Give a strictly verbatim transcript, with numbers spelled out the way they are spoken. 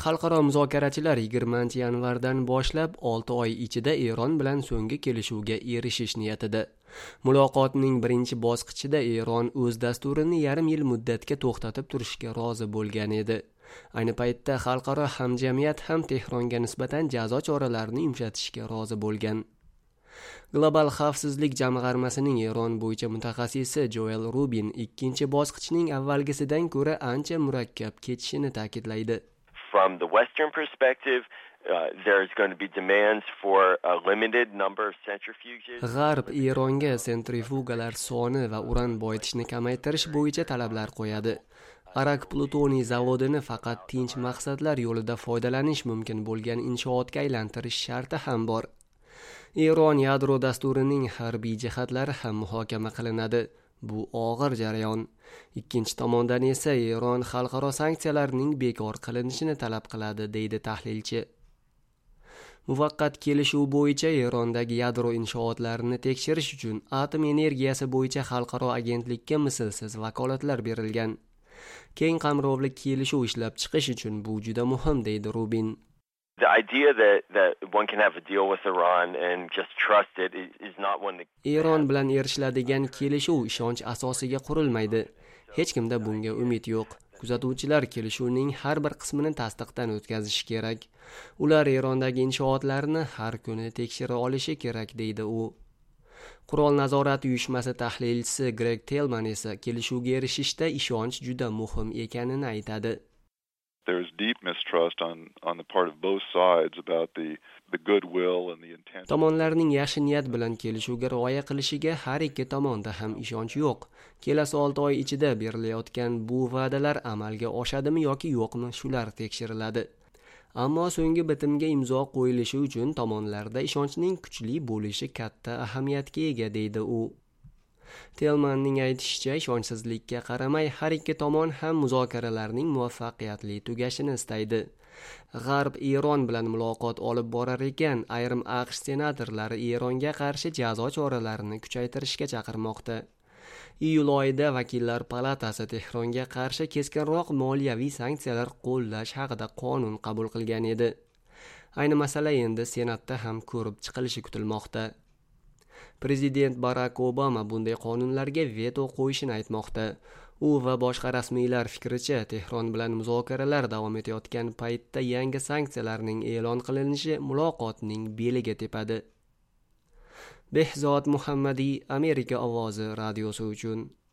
Xalqaro muzokarachilar yigirmanchi yanvardan boshlab olti oy ichida Eron bilan so'nggi kelishuvga erishish niyatida. Muloqotning birinchi bosqichida Eron o'z dasturini yarim yil muddatga to'xtatib turishga rozi bo'lgan edi. Ayni paytda xalqaro hamjamiyat ham Tehronga nisbatan jazo choralarini yumshatishga rozi bo'lgan. Global xavfsizlik jamg'armasining Eron bo'yicha mutaxassisi Joel Rubin ikkinchi bosqichning avvalgisidan ko'ra ancha murakkab kechishini ta'kidlaydi. From the Western perspective, uh, there's going to be demands for a limited number of centrifuges. G'arb Eronga sentrifugalar soni va uran boyitishni kamaytirish bo'yicha talablar qo'yadi. Arak plutoniy zavodini faqat tinch maqsadlar yo'lida foydalanish mumkin bo'lgan inshootga aylantirish sharti ham bor. Eron yadro dasturining harbiy jihatlari ham muhokama qilinadi. Bu og'ir jarayon. Ikkinchi tomondan esa Eron xalqaro sanksiyalarning bekor qilinishini talab qiladi, deydi tahlilchi. Muvaqqat kelishuv bo'yicha Erondagi yadro inshootlarini tekshirish uchun atom energiyasi bo'yicha xalqaro agentlikka mislsiz vakolatlar berilgan. Keng qamrovli kelishuv ishlab chiqish uchun bu juda muhim, deydi Rubin. The idea that, that one can have a deal with Iran and just trust it is, is not one that... Eron bilan erishiladigan kelishuv ishonch asosiga qurilmaydi. Hech kimda bunga umid yo'q. Kuzatuvchilar kelishuvning har bir qismini tasdiqdan o'tkazishi kerak. Ular Erondagi inshootlarni har kuni tekshira olishi kerak, deydi u. Qurol nazorati uyushmasi tahlilchisi Greg Tillman esa kelishuvga erishishda ishonch juda muhim ekanini aytadi. There's deep mistrust on on the part of both sides about the the goodwill and the intent. Tomonlarning yaxshi niyat bilan kelishuvga rioya qilishiga har ikki tomonda ham ishonch yo'q. Kelasi olti oy ichida berilayotgan bu va'dalar amalga oshadimi yoki yo'qmi, shular tekshiriladi. Ammo so'nggi bitimga imzo qo'yilishi uchun tomonlarda ishonchning kuchli bo'lishi katta ahamiyatga ega, deydi u. Tillmanning aytishicha, ishonchsizlikka qaramay har ikki tomon ham muzokaralarning muvaffaqiyatli tugashini istaydi. G'arb Eron bilan muloqot olib borar ekan, ayrim AQSh senatorlari Eronga qarshi jazo choralarini kuchaytirishga chaqirmoqda. Iyul oyida vakillar palatasi Tehronga qarshi keskinroq moliyaviy sanksiyalar qo'llash haqida qonun qabul qilgan edi. Ayni masala endi Senatda ham ko'rib chiqilishi kutilmoqda. Prezident Barack Obama bunday qonunlarga veto qo'yishini aytmoqda. U va boshqa rasmiylar fikricha, Tehron bilan muzokaralar davom etayotgan paytda yangi sanksiyalarning e'lon qilinishi muloqotning beliga tepadi. Behzod Muhammadiy, Amerika ovozi radiosi uchun